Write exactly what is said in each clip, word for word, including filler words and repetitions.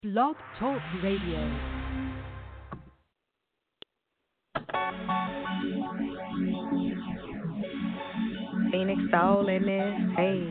Blog Talk Radio. Phoenix Soul in this, hey.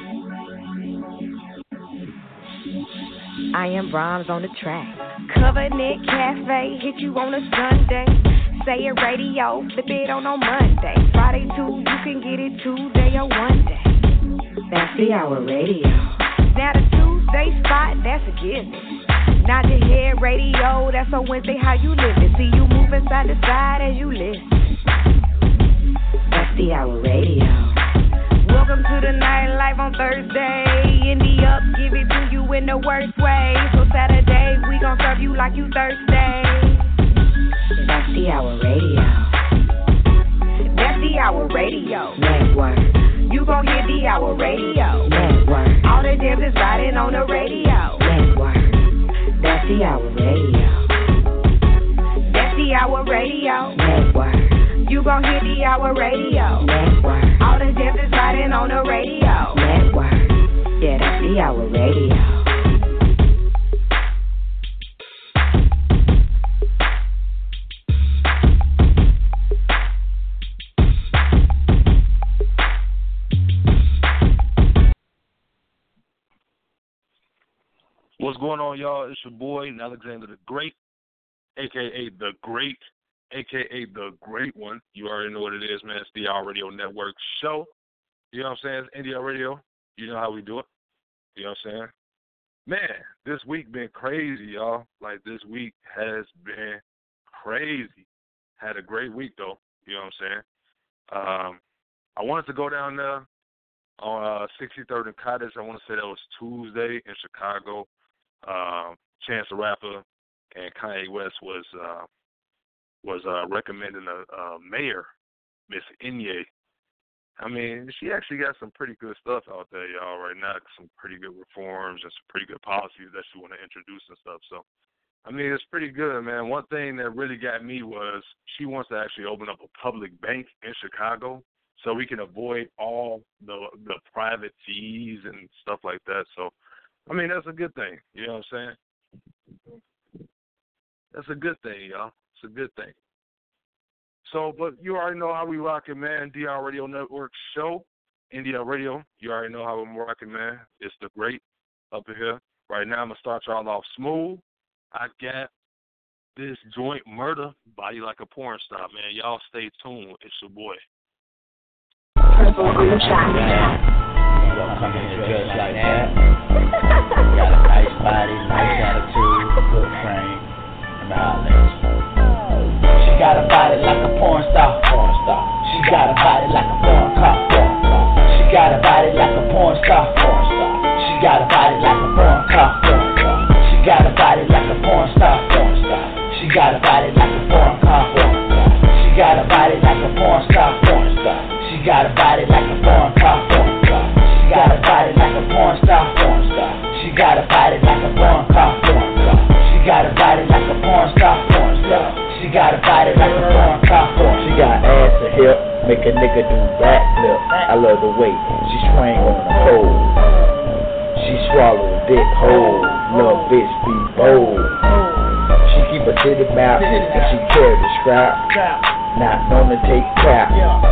I am Brahms on the track. Covenant Cafe, hit you on a Sunday. Say it radio, flip it on on Monday. Friday too, you can get it Tuesday or one day. That's the hour radio. Now the Tuesday spot, that's a given. Not the head radio, that's on Wednesday how you living. See you moving side to side as you listen. That's the hour radio. Welcome to the nightlife on Thursday. Indie up, give it to you in the worst way. So Saturday, we gon' serve you like you Thursday. That's the hour radio. That's the hour radio. Network. You gon' hear the hour radio. Network. All the jams is riding on the radio. Network. That's the hour radio. That's the hour radio. Network. You gon' hear the hour radio. Network. All the jams is riding on the radio. Network. Yeah, that's the hour radio. What's going on, y'all? It's your boy, Alexander the Great, a k a. The Great, a k a. The Great One. You already know what it is, man. It's the Our Radio Network show. You know what I'm saying? It's India Radio. You know how we do it. You know what I'm saying? Man, this week been crazy, y'all. Like, this week has been crazy. Had a great week, though. You know what I'm saying? Um, I wanted to go down there on uh, sixty-third and Cottage. I want to say that was Tuesday in Chicago. Um, Chance the Rapper and Kanye West was uh, was uh, recommending a, a mayor, Miss Inye. I mean, she actually got some pretty good stuff out there, y'all, right now. Some pretty good reforms and some pretty good policies that she want to introduce and stuff. So, I mean, it's pretty good, man. One thing that really got me was she wants to actually open up a public bank in Chicago so we can avoid all the the private fees and stuff like that. So, I mean, that's a good thing. You know what I'm saying? That's a good thing, y'all. It's a good thing. So, but you already know how we rocking, man. D R Radio Network show, India Radio. You already know how I'm rocking, man. It's the Great up in here. Right now, I'm going to start y'all off smooth. I got this joint Murder, Body Like a Porn Star, man. Y'all stay tuned. It's your boy. Purple on the track. You don't come in here just like that. Got a nice body, nice attitude, good frame, and knowledge. She got a body like a porn star, porn star. She got a body like a porn cop, porn star. She got a body like a porn star, porn star. She got a body like a porn cop, porn star. She got a body like a porn star, porn star. She got a body like a porn cop, porn star. She got a body like a porn star, porn star. She got a body like a porn cop, porn star. She got a body like a porn star, porn star. She got a body like a porn cop, porn star. She got a body like a porn star, porn star. She got a body like a porn cop, porn star. She got ass and hip, make a nigga do backflip. I love the way she swing on the pole. She swallow a dick whole, little bitch be bold. She keep a titty mouth and she carry the strap, not known to take crap.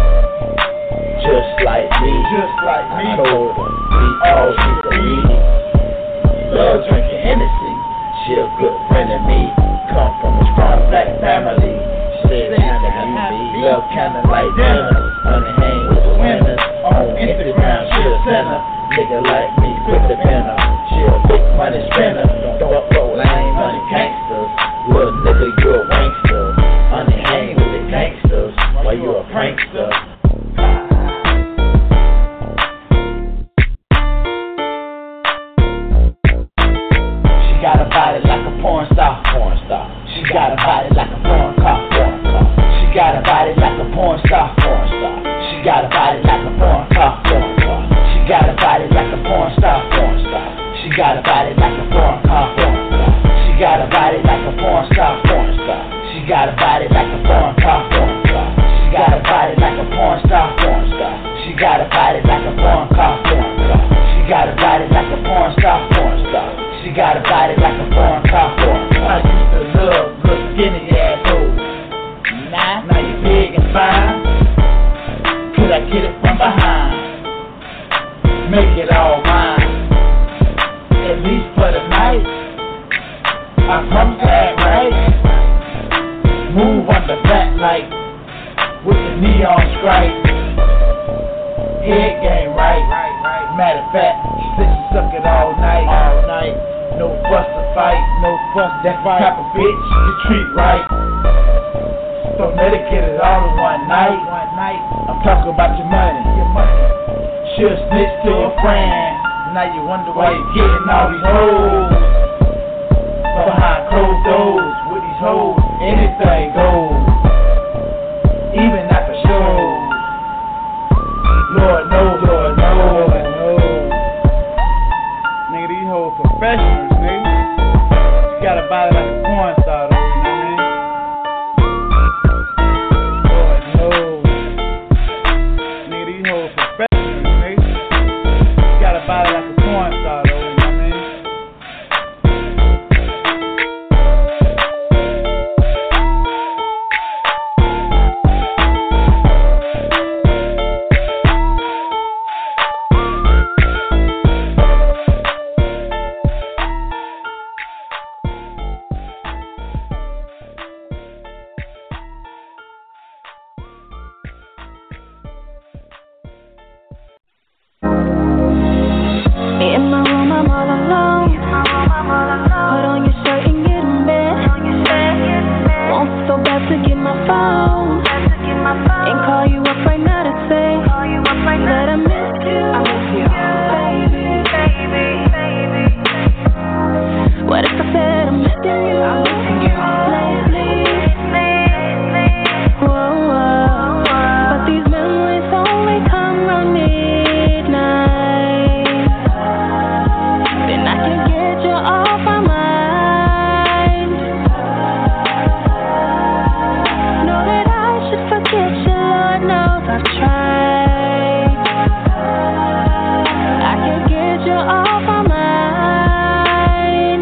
Just like me, just like me. I told her, we all she could read. Love drinking Hennessy, she a good friend of me. Come from a strong black family. She said kinda happy, love kinda like dinner. Honey hang with the winners. On Instagram, she a sinner. Nigga like me, quick to pin her. She a big money spinner. Don't fuck with lame money gangsters. Little nigga, you a wankster. Honey hang with the gangsters while you a prankster. Got a body like a porn star, porn on top for. I used to love good skinny assholes. Now, now you big and fine. Could I get it from behind? Make it all mine. At least for the night. I promise to act right. Move on the flat light with the neon stripe. Head game right. Matter of fact, sit and suck it all night. All night. No fuss or fight. No fuss. That's the type of bitch you treat right. So let it get it all in one night. One night. I'm talking about your money. Your money. Should snitch to a friend. Now you wonder why you getting all these hoes. Behind closed doors with these hoes, anything goes. Even after shows. Lord knows, Lord knows, Lord knows. Nigga, these hoes professionals, nigga. You gotta buy it like a porn star, though, you know what I mean? Lord knows. Nigga, these hoes professionals, nigga. You gotta buy it like a porn star, though, you know what I mean? In my room, I'm all alone. Put on your shirt and get in bed. Want so bad to get my phone and call you up right now to say that I miss you. I miss you, baby. What if I said I'm missing you? I'm missing you lately. Whoa, whoa. But these memories only come around midnight. Then I can get you off my mind. Know that I should forget you, Lord knows I've tried. I can get you off my mind.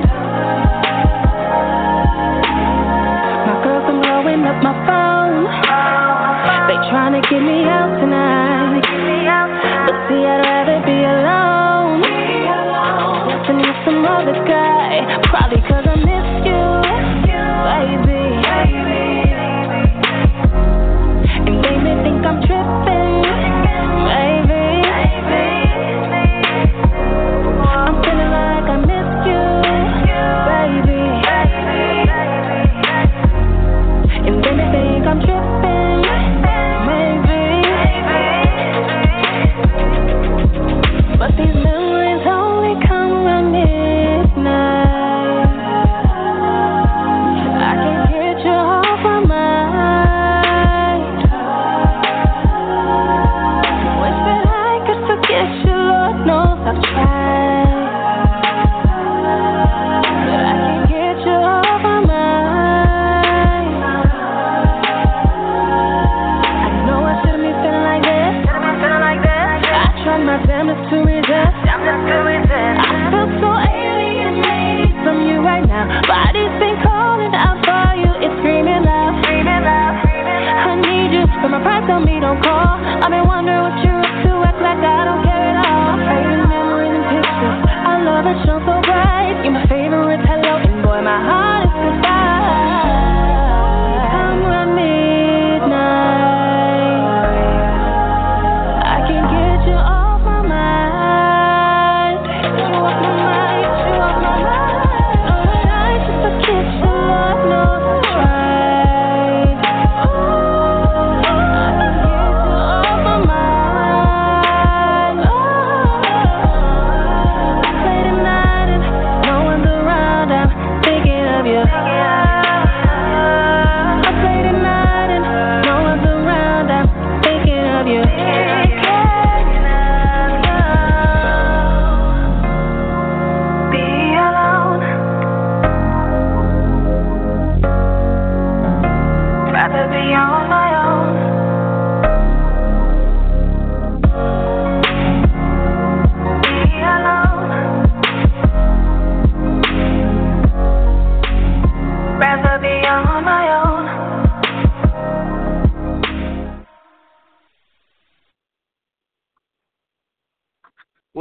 My girls are blowing up my phone. They tryna get me out tonight. But see, I'd rather be alone. Dancing with some other guy. Probably cause I miss you, baby. And they may think I'm tripping, baby. I'm feeling like I miss you, baby. And they may think I'm tripping, maybe. But these memories only come around midnight.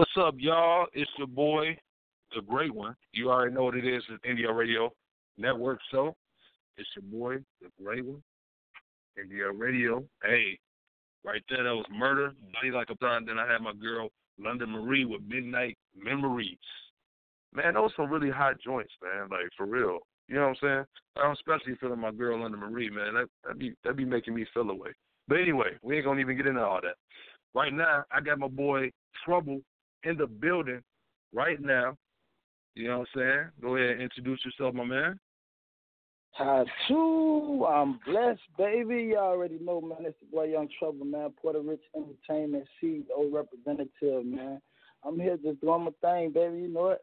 What's up, y'all? It's your boy, the great one. You already know what it is. It's India Radio Network show. It's your boy, the great one. India Radio. Hey, right there, that was Murder. Body Like a Blonde. Then I had my girl, London Marie, with Midnight Memories. Man, those some really hot joints, man. Like, for real. You know what I'm saying? I'm especially feeling my girl, London Marie, man. That that be that be making me feel away. But anyway, we ain't gonna even get into all that. Right now, I got my boy Trouble in the building right now. You know what I'm saying? Go ahead and introduce yourself, my man. Hi, too. I'm blessed, baby. You already know, man. It's the boy Young Trouble, man. Puerto Rich Entertainment C E O representative, man. I'm here just doing my thing, baby. You know it.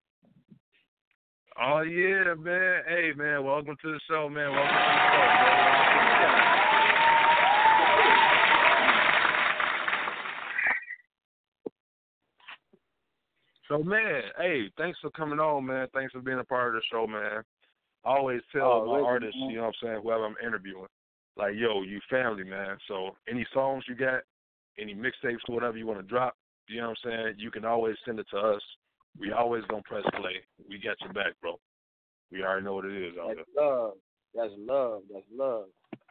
Oh, yeah, man. Hey, man, welcome to the show, man. Welcome to the show, man. So, man, hey, thanks for coming on, man. Thanks for being a part of the show, man. I always tell oh, my really, artists, man. you know what I'm saying, whoever I'm interviewing, like, yo, you family, man. So any songs you got, any mixtapes, whatever you want to drop, you know what I'm saying, you can always send it to us. We always gonna press play. We got your back, bro. We already know what it is out That's there. love. That's love. That's love.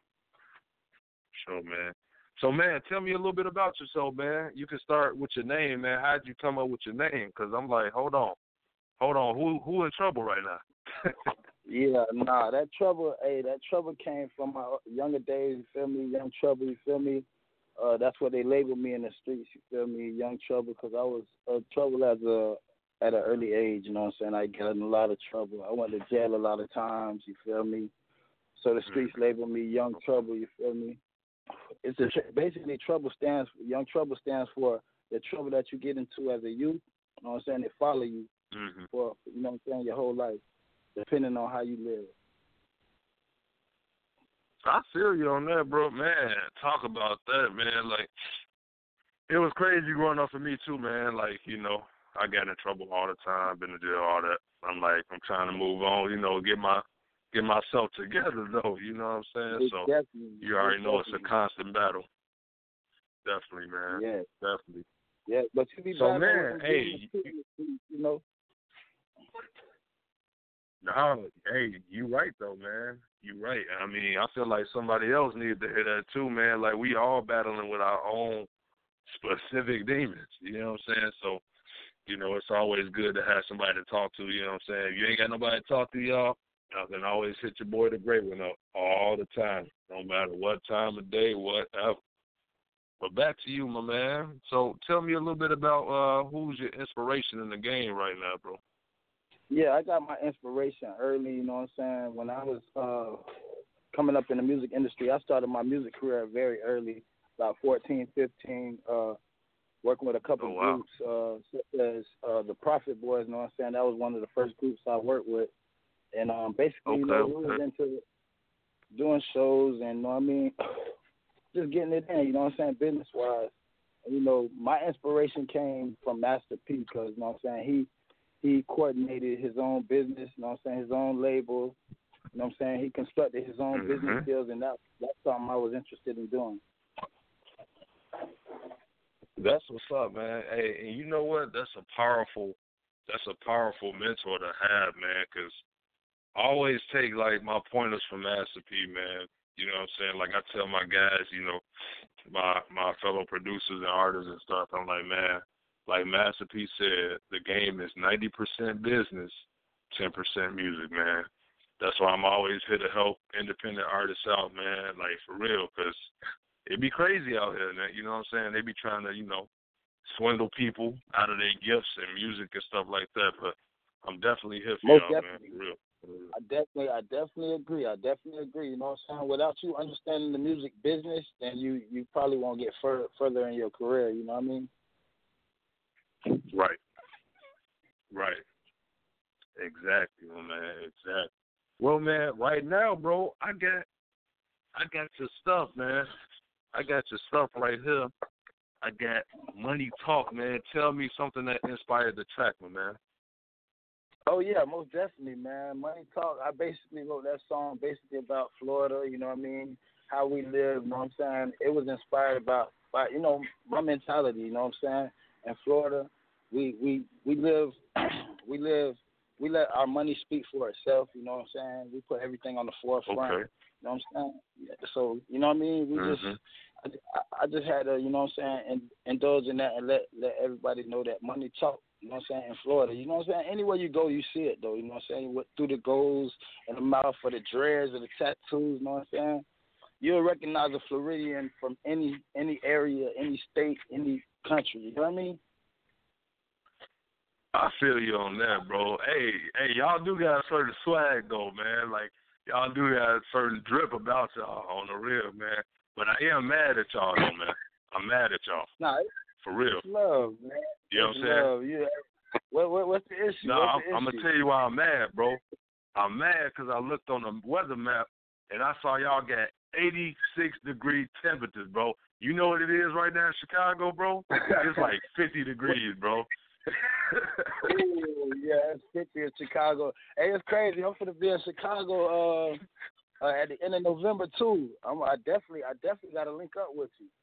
Sure, man. So, man, tell me a little bit about yourself, man. You can start with your name, man. How'd you come up with your name? Because I'm like, hold on. Hold on. Who who in trouble right now? Yeah, nah, that trouble, hey, that trouble came from my younger days, you feel me? Young Trouble, you feel me? Uh, that's what they labeled me in the streets, you feel me? Young Trouble, because I was uh, trouble as a at an early age, you know what I'm saying? I got in a lot of trouble. I went to jail a lot of times, you feel me? So the streets label me Young Trouble, you feel me? It's a, basically trouble stands for, Young Trouble stands for the trouble that you get into as a youth, you know what I'm saying? They follow you mm-hmm. for, you know what I'm saying, your whole life, depending on how you live. I feel you on that, bro. Man, talk about that, man. Like, it was crazy growing up for me, too, man. Like, you know, I got in trouble all the time, been to jail, all that. I'm like, I'm trying to move on, you know, get my get myself together, though. You know what I'm saying? It's so definitely, you already it's know it's definitely. a constant battle. Definitely, man. Yeah. Definitely. Yeah, but you be So, battling man, with them hey, demons too, you know. No, hey, you right though, man. You right. I mean, I feel like somebody else needed to hear that too, man. Like, we all battling with our own specific demons. You know what I'm saying? So, you know, it's always good to have somebody to talk to. You know what I'm saying? If you ain't got nobody to talk to, y'all, I can always hit your boy the Great One up all the time, no matter what time of day, whatever. But back to you, my man. So tell me a little bit about uh, who's your inspiration in the game right now, bro. Yeah, I got my inspiration early, you know what I'm saying? When I was uh, coming up in the music industry, I started my music career very early, about fourteen, fifteen, uh, working with a couple Oh, of wow. groups, uh, such as uh, the Prophet Boys, you know what I'm saying? That was one of the first groups I worked with. And um, basically, you Okay, know, we was okay. into doing shows and, you know what I mean, just getting it in, you know what I'm saying, business-wise. And, you know, my inspiration came from Master P because, you know what I'm saying, he, He coordinated his own business, you know what I'm saying, his own label, you know what I'm saying? He constructed his own Mm-hmm. business deals, and that, that's something I was interested in doing. That's what's up, man. Hey, and you know what? That's a powerful, that's a powerful mentor to have, man, because I always take, like, my pointers from Master P, man. You know what I'm saying? Like, I tell my guys, you know, my my fellow producers and artists and stuff, I'm like, man, like Master P said, the game is ninety percent business, ten percent music, man. That's why I'm always here to help independent artists out, man, like, for real, because it be crazy out here, man. You know what I'm saying? They be trying to, you know, swindle people out of their gifts and music and stuff like that, but I'm definitely here for Most y'all, definitely. man, for real. For real. I definitely, I definitely agree. I definitely agree. You know what I'm saying? Without you understanding the music business, then you, you probably won't get fur- further in your career. You know what I mean? Right. Right. Exactly, my man. Exactly. Well, man, right now, bro, I got, I got your stuff, man. I got your stuff right here. I got Money Talk, man. Tell me something that inspired the track, my man. Oh, yeah, most definitely, man. Money Talk, I basically wrote that song basically about Florida, you know what I mean, how we live, you know what I'm saying. It was inspired by, by you know, my mentality, you know what I'm saying, in Florida. we we we live we live we let our money speak for itself. You know what I'm saying? We put everything on the forefront. Okay. You know what I'm saying? So you know what I mean? We mm-hmm. just I, I just had to, you know what I'm saying, indulge in that and let let everybody know that money talk. You know what I'm saying? In Florida, you know what I'm saying? Anywhere you go, you see it though. You know what I'm saying? What, through the goals and the mouth, for the dreads or the tattoos. You know what I'm saying? You'll recognize a Floridian from any any area, any state, any country. You know what I mean? I feel you on that, bro. Hey, hey, y'all do got a certain swag though, man. Like y'all do got a certain drip about y'all on the real, man. But I am mad at y'all though, man. I'm mad at y'all. Nah, for real. It's love, man. You know what I'm saying? Love. Yeah. What, what what's the issue? No, what's I'm, the issue? I'm gonna tell you why I'm mad, bro. I'm mad because I looked on the weather map and I saw y'all got eighty-six degree temperatures, bro. You know what it is right now in Chicago, bro? It's like fifty degrees, bro. Ooh, yeah, it's fifty in Chicago. Hey, it's crazy. I'm finna be in Chicago uh, uh, at the end of November too. I'm, I definitely, I definitely got to link up with you.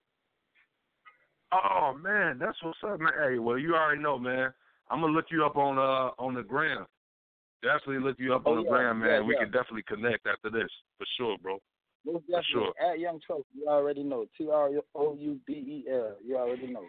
Oh man, that's what's up, man. Hey, well, you already know, man. I'm gonna look you up on uh on the gram. Definitely look you up oh, on the yeah, gram, man. Yeah, we yeah. can definitely connect after this, for sure, bro. Most for definitely. sure. At Young Trophy, you already know. T R O U B E L. You already know.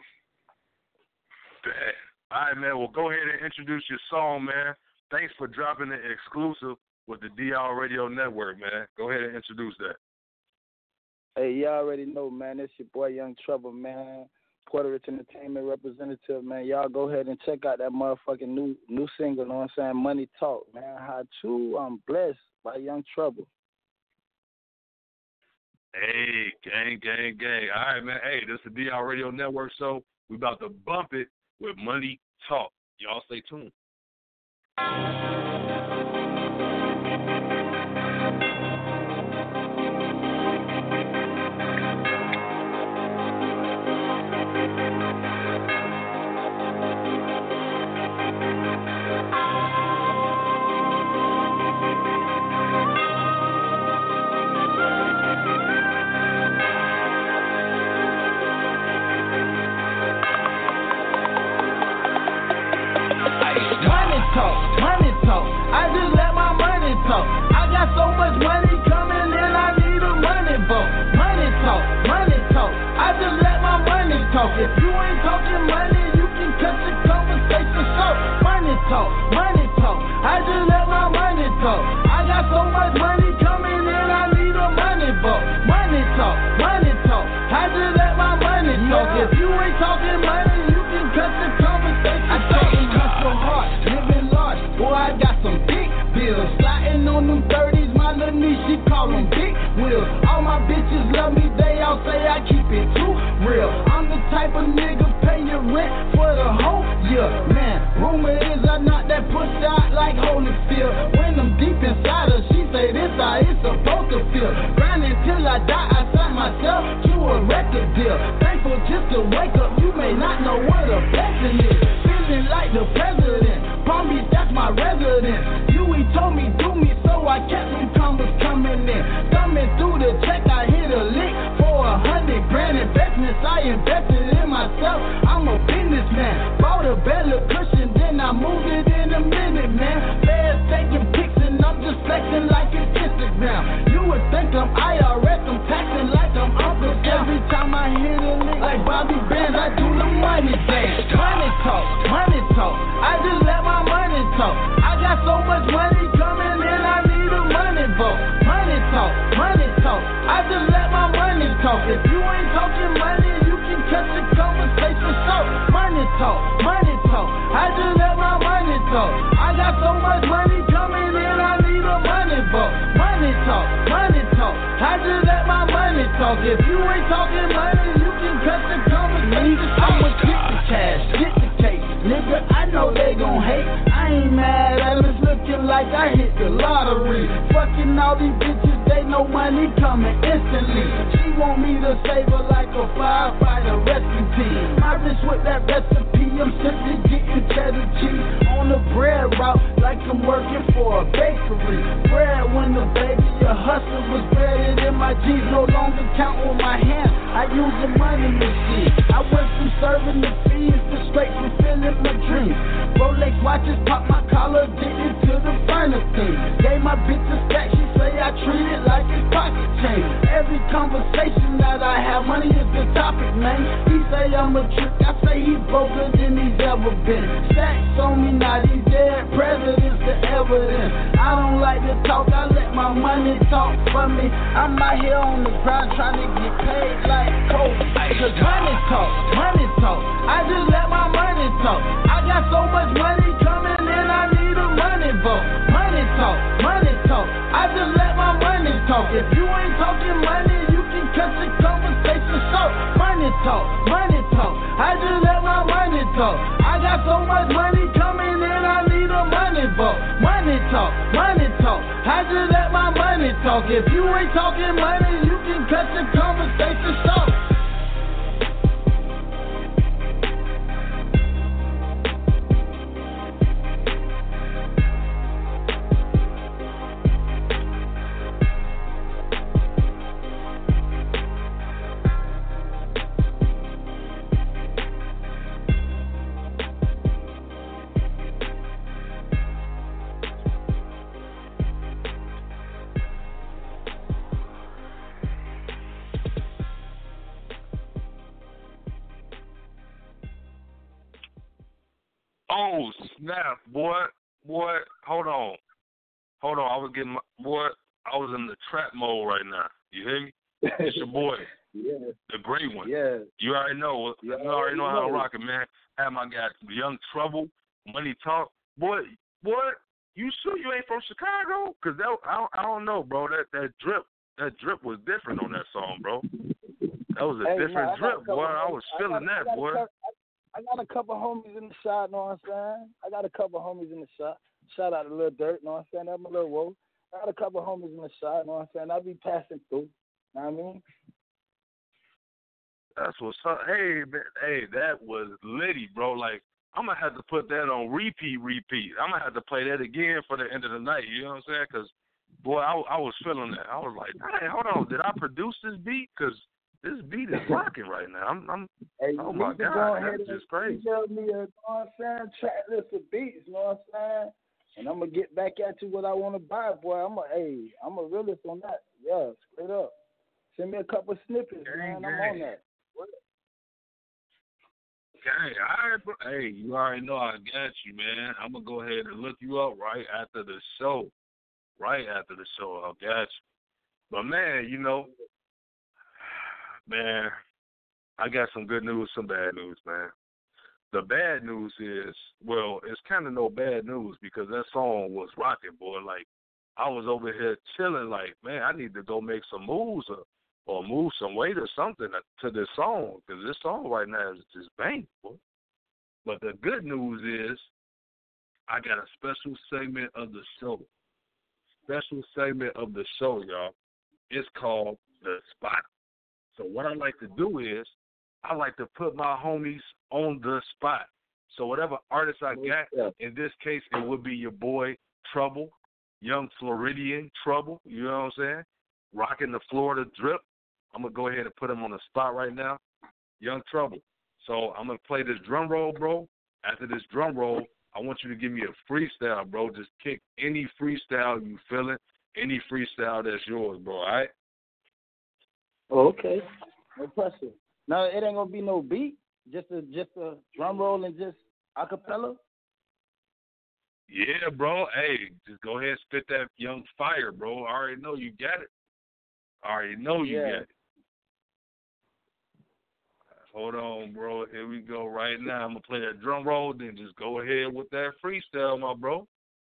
All right, man. Well, go ahead and introduce your song, man. Thanks for dropping it exclusive with the D R Radio Network, man. Go ahead and introduce that. Hey, you already know, man. It's your boy Young Trouble, man. Puerto Rican Entertainment representative, man. Y'all go ahead and check out that motherfucking new new single, you know what I'm saying? Money Talk, man. How to I'm Blessed by Young Trouble. Hey, gang, gang, gang. All right, man. Hey, this is the D R Radio Network, so we about to bump it with Money Talk. Y'all stay tuned. Money talk, I just let my money talk. I got so much money coming in, I need a money boat. Money talk, money talk, I just let my money talk. If you ain't talking money, you can cut the conversation short. Money talk, money talk, I just let my money talk. I got so much money coming in, I need a money boat. Money talk, money talk, I just let my money talk. If you ain't talking money, you can cut the conversation short. I talk and hustle hard, living large. Boy, I got some big bills. Sliding on them thirties, my little niece, she call them big wheels. All my bitches love me, they all say I keep it too real. I'm the type of nigga pay your rent for the whole year. Man, rumor is I knock that pussy out like Holyfield. When I'm deep inside her, she say this how it's supposed to feel. Grinding till I die, I sign myself to a record deal. Thankful just to wake up, you may not know what a blessing is. Feeling like the president. Palm Beach, that's my residence. Huey told me do me, so I kept some numbers coming in. Thumbing through the check, I hit a lick for a hundred grand investments. I invested in myself. I'm a businessman. Bought a better cushion, then I moved it in a minute, man. Feds taking pics and I'm just flexing like it's Instagram. You would think I'm I R S, I'm taxing like I'm Uncle Sam. Every time I hit a lick like Bobby Bands, I do the money dance. Money talk, money talk. I just let my money talk. I got so much money coming in, I need a money vote. Money talk, money talk. I just let my money talk. If you ain't talking money, you can cut the conversation short. Money talk, money talk. I just let my money talk. I got so much money coming in, I need a money vote. Money talk, money talk. I just let my money talk. If you ain't talking money, you can cut the conversation short. I'ma get the cash, get the cake. Nigga, I know they gon' hate. I ain't mad at them, it's looking like I hit the lottery. Fucking all these bitches, they know money coming instantly. She want me to save her like a firefighter rescue team. My wrist with that recipe, I'm simply getting cheddar cheese. On the bread route, like I'm working for a bakery. Bread when the baby a hustler was breaded in my jeans. No longer count with my hands, I use the money machine. I went from serving the fees to straight from filling my dreams. I just pop my collar, addicted to the finer thing. Gave my bitch a stack, she say I treat it like it's pocket change. Every conversation that I have, money is the topic, man. He say I'm a trick, I say he broker than he's ever been. Stacks on me, now these dead presidents, the evidence. I don't like to talk, I let my money talk for me. I'm out here on the grind trying to get paid like Kobe. Cause money talk, money talk. I just let my money talk. I got so much money coming in, I need a money vote. Money talk, money talk. I just let my money talk. If you ain't talking money, you can cut the conversation short. Money talk, money talk. I just let my money talk. I got so much money coming in, I need a money vote. Money talk, money talk. I just let my money talk. If you ain't talking money, you can cut the conversation short. Oh, snap, boy. Boy, hold on. Hold on. I was getting my, boy, I was in the trap mode right now. You hear me? It's your boy. Yeah. The great one. Yeah. You already know. Yeah, you already know how to know. rock it, man. Have my guy, Young Trouble, Money Talk. Boy, boy, you sure you ain't from Chicago? Because that, I, don't, I don't know, bro. That that drip, that drip was different on that song, bro. That was a Hey, different nah, drip, boy. I was feeling I got, that, I got boy. A, I got a couple homies in the shot, know what I'm saying? I got a couple homies in the shot. Shout out to Lil Dirt, know what I'm saying? That's my little woe. I got a couple homies in the shot, know what I'm saying? I'll be passing through, know what I mean? That's what's up. Hey, man, hey, that was litty, bro. Like, I'm going to have to put that on repeat, repeat. I'm going to have to play that again for the end of the night, you know what I'm saying? Because, boy, I, I was feeling that. I was like, hey, hold on, did I produce this beat? Because this beat is rocking right now. I'm, I'm hey, oh, my God, God, ahead that's and just crazy. Tell me, a, know what I'm saying, track list of beats, you know what I'm saying? And I'm going to get back at you what I want to buy, boy. I'm a, hey, I'm a realist on that. Yeah, straight up. Send me a couple snippets, Gang, man. I'm gang. on that. What? Gang, all right, bro. Hey, you already know I got you, man. I'm going to go ahead and look you up right after the show. Right after the show, I got you. But, man, you know, man, I got some good news, some bad news, man. The bad news is, well, it's kind of no bad news because that song was rocking, boy. Like, I was over here chilling like, man, I need to go make some moves or, or move some weight or something to this song because this song right now is just banging, boy. But the good news is I got a special segment of the show. Special segment of the show, y'all. It's called The Spot. So what I like to do is I like to put my homies on the spot. So whatever artist I got, in this case, it would be your boy Trouble, Young Floridian Trouble, you know what I'm saying? Rocking the Florida drip. I'm going to go ahead and put him on the spot right now. Young Trouble. So I'm going to play this drum roll, bro. After this drum roll, I want you to give me a freestyle, bro. Just kick any freestyle you feeling, any freestyle that's yours, bro, all right? Oh, okay. No pressure. No, it ain't gonna be no beat. Just a just a drum roll and just acapella. Yeah, bro. Hey, just go ahead and spit that young fire, bro. I already know you got it. I already know you Yeah. got it. Hold on, bro. Here we go right now. I'm gonna play that drum roll, then just go ahead with that freestyle, my bro.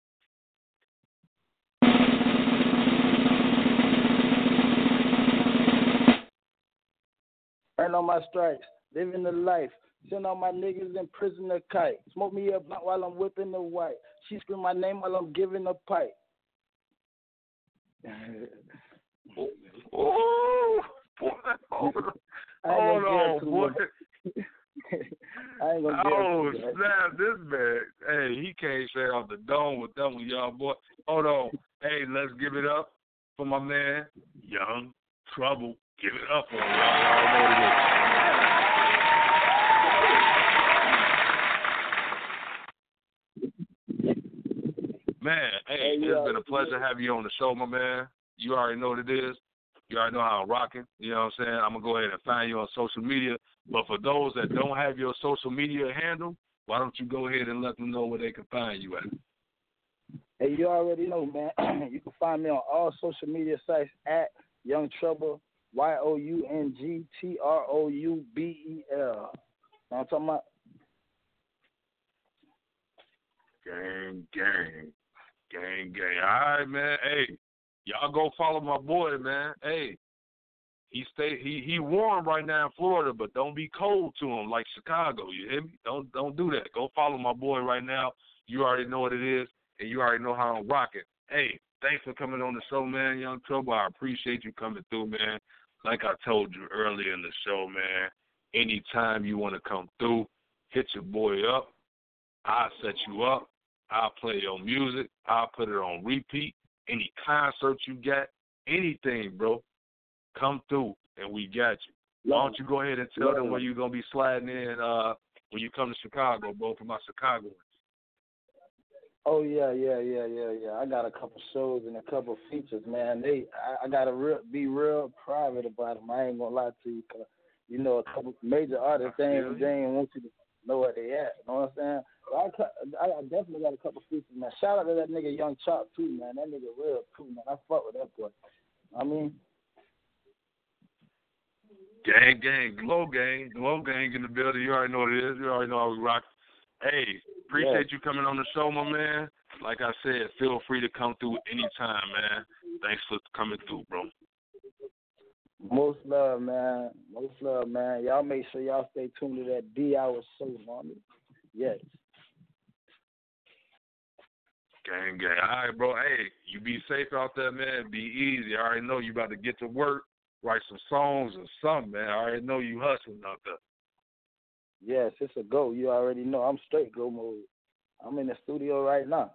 Earn on my stripes, living the life. Send all my niggas in prison a kite. Smoke me a blunt while I'm whipping the white. She scream my name while I'm giving a pipe. Ooh, boy, hold on, hold on boy. I ain't gonna oh, get it. snap, this man. Hey, he came straight off the dome with that one, y'all, boy. Hold on. Hey, let's give it up for my man, Young Trouble. Give it up for him, y'all. Y'all know what it is. Man, hey, Hey, it's yeah, been a pleasure having you on the show, my man. You already know what it is. You already know how I'm rocking. You know what I'm saying? I'm going to go ahead and find you on social media. But for those that don't have your social media handle, why don't you go ahead and let them know where they can find you at? Hey, you already know, man. You can find me on all social media sites at Young Trouble, Y O U N G T R O U B E L. Know what I'm talking about? Gang, gang. Gang, gang. All right, man. Hey, y'all go follow my boy, man. Hey, he stay he he warm right now in Florida, but don't be cold to him like Chicago. You hear me? Don't don't do that. Go follow my boy right now. You already know what it is, and you already know how I'm rocking. Hey, thanks for coming on the show, man. Young Trouble, I appreciate you coming through, man. Like I told you earlier in the show, man, anytime you want to come through, hit your boy up. I'll set you up. I'll play your music. I'll put it on repeat. Any concert you got, anything, bro, come through, and we got you. Why don't you go ahead and tell them where you're going to be sliding in uh, when you come to Chicago, bro, for my Chicagoans. Oh yeah, yeah, yeah, yeah, yeah. I got a couple shows and a couple features, man. They, I, I gotta real, be real private about them. I ain't gonna lie to you, cause you know a couple major artists, they ain't, they ain't want you to know where they at. You know what I'm saying? So I, I definitely got a couple features, man. Shout out to that nigga Young Chop too, man. That nigga real too, man. I fuck with that boy. I mean, gang, gang, glow gang, glow gang in the building. You already know what it is. You already know how we rock. Hey, appreciate yeah. you coming on the show, my man. Like I said, feel free to come through anytime, man. Thanks for coming through, bro. Most love, man. Most love, man. Y'all make sure y'all stay tuned to that D-Hour show, homie. Yes. Gang, gang. All right, bro. Hey, you be safe out there, man. Be easy. I already know you about to get to work, write some songs or something, man. I already know you hustling out there. Yes, it's a go. You already know. I'm straight go mode. I'm in the studio right now.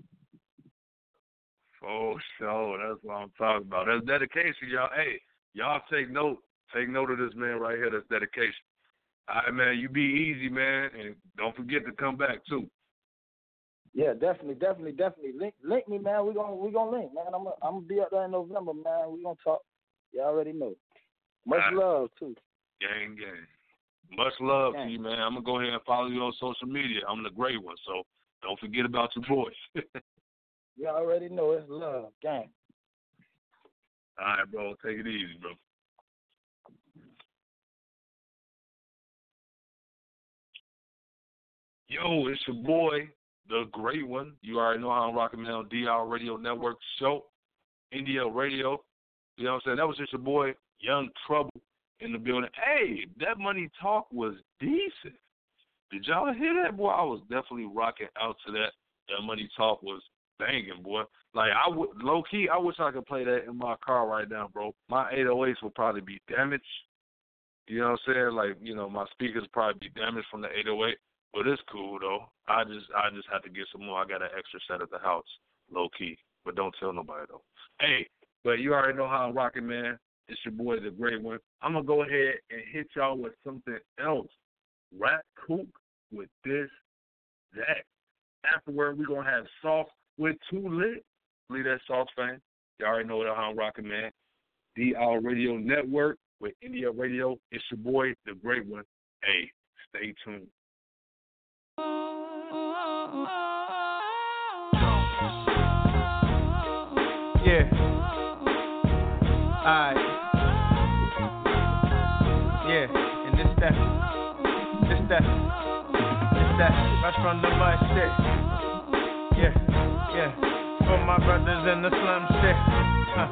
For sure. That's what I'm talking about. That's dedication, y'all. Hey, y'all take note. Take note of this man right here. That's dedication. All right, man. You be easy, man. And don't forget to come back, too. Yeah, definitely, definitely, definitely. Link link me, man. We're going we gonna link, man. I'm going I'm to be up there in November, man. We're going to talk. You already know. Much right. love, too. Gang, gang. Much love gang. to you, man. I'm going to go ahead and follow you on social media. I'm the great one, so don't forget about your boys. You already know it's love, gang. All right, bro. Take it easy, bro. Yo, it's your boy, the great one. You already know how I'm rocking, man, on D R Radio Network show, India Radio. You know what I'm saying? That was just your boy, Young Trouble, in the building. Hey, that Money Talk was decent. Did y'all hear that, boy? I was definitely rocking out to that. That Money Talk was banging, boy. Like, I would, low key, I wish I could play that in my car right now, bro. My eight oh eights will probably be damaged. You know what I'm saying? Like, you know, my speakers probably be damaged from the eight oh eight. But it's cool though. I just I just have to get some more. I got an extra set at the house, low key. But don't tell nobody though. Hey, but you already know how I'm rocking, man. It's your boy, the great one. I'm gonna go ahead and hit y'all with something else. Rap Kook with this, that. Afterward, we're gonna have Soft with Too Lit. Leave that Soft fan. You already know how I'm rocking, man. D R Radio Network with India Radio. It's your boy, the great one. Hey, stay tuned. Yeah. Alright. Yeah. And this that. This that. This that. Right from the mud shit. Yeah. Yeah. For my brothers in the slum shit. Huh.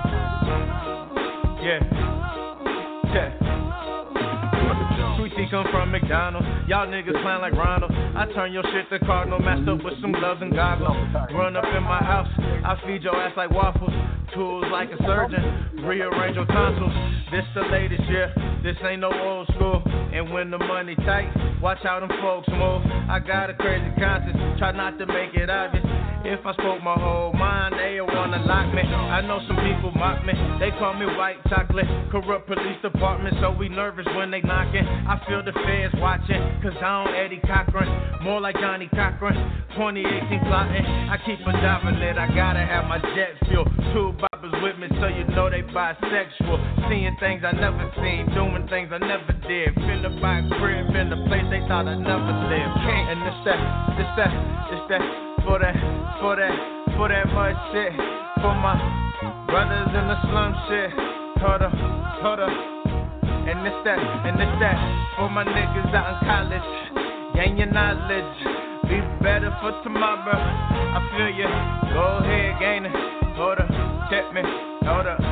Yeah. Yeah. Sweetie come from McDonald's. Y'all niggas playing like Ronald. I turn your shit to Cardinal, masked up with some gloves and goggles. Run up in my house, I feed your ass like waffles. Tools like a surgeon, rearrange your tonsils. This the latest, yeah, this ain't no old school. And when the money tight, watch how them folks move. I got a crazy conscience, try not to make it obvious. If I spoke my whole mind, they wanna lock me. I know some people mock me. They call me white chocolate. Corrupt police department, so we nervous when they knocking. I feel the feds watching, cause I don't Eddie Cochran. More like Johnny Cochran. twenty eighteen plotting. I keep a diving lit. I gotta have my jet fuel. Two boppers with me, so you know they bisexual. Seeing things I never seen, doing things I never did. Finna buy a crib in the place they thought I never lived. And it's that, it's that, it's that, for that, for that, for that much shit. For my brothers in the slum shit. Hold up, hold up. And it's that, and it's that, for my niggas out in college. Gain your knowledge, be better for tomorrow. I feel you, go ahead, gain it. Hold up, check me, hold up.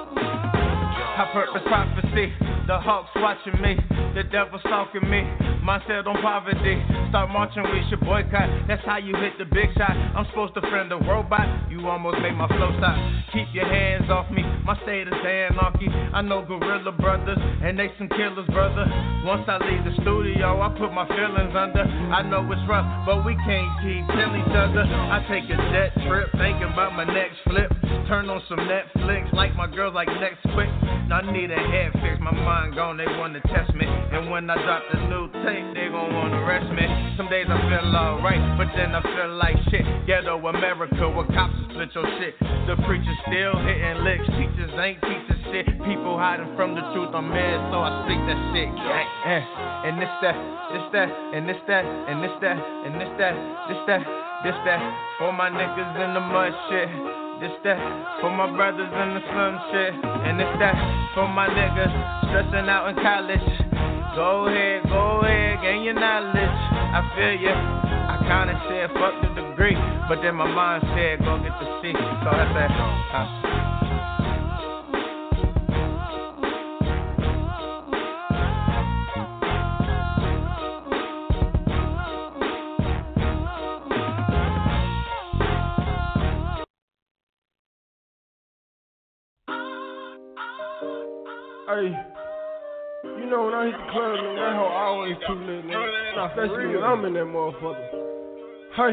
High purpose prophecy, the hawks watching me, the devil stalking me. Mindset on poverty, start marching, we should boycott. That's how you hit the big shot. I'm supposed to friend a robot, you almost made my flow stop. Keep your hands off me, my state is anarchy. I know gorilla brothers, and they some killers, brother. Once I leave the studio, I put my feelings under. I know it's rough, but we can't keep killing each other. I take a jet trip, thinking about my next flip. Turn on some Netflix, like my girls like next quick. I need a head fix, my mind gone, they wanna test me. And when I drop the new tape, they gon' wanna arrest me. Some days I feel alright, but then I feel like shit. Ghetto America, where cops will split your shit. The preachers still hitting licks, teachers ain't teaching shit. People hiding from the truth, I'm mad, so I speak that shit. And this that, this that, and this that, and this that, and this that, this that, this that. For my niggas in the mud shit. This that, for my brothers in the slum shit. And this that, for my niggas stressing out in college. Go ahead, go ahead, gain your knowledge. I feel ya. I kinda said fuck the degree, but then my mind said go get the C. So that's that. Uh. Hey, you know when I hit the club, man, that hoe always too lit, man. Nah, especially when I'm in that motherfucker. Hey,